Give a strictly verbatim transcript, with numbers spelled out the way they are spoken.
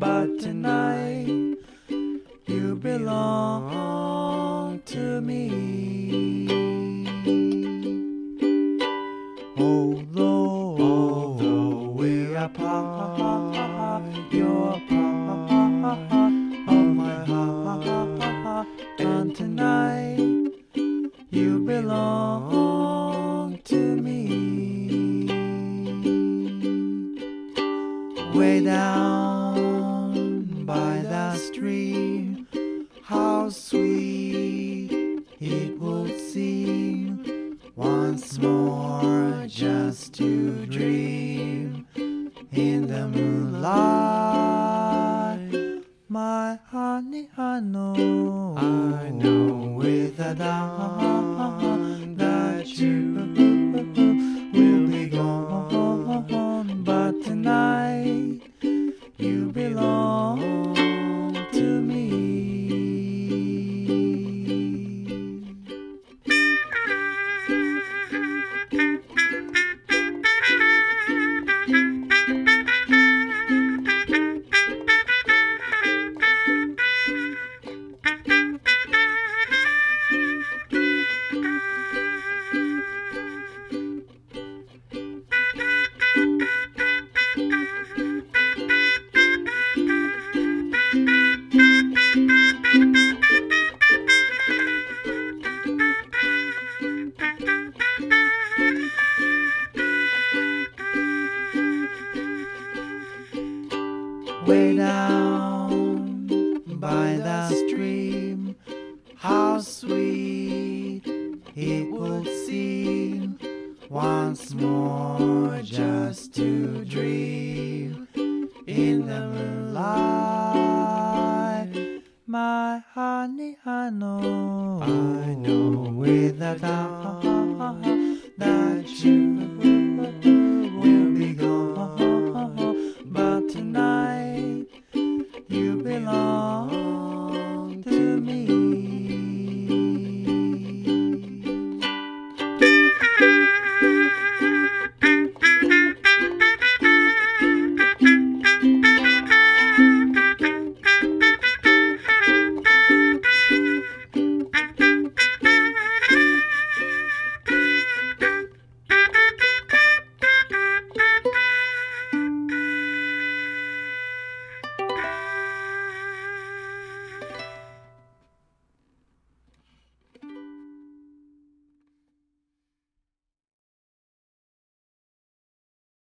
but tonight you belong to me. Although, although we're apart, you're a part of my heart, and tonight you belong to me. Way down by the stream, how sweet it would seem once more just to dream in the moonlight. My honey, I know, I know without doubt that you will be gone, but tonight you belong to me. Way down by the stream, how sweet it would seem once more just to dream in the moonlight. My honey, I know, I know without doubt that you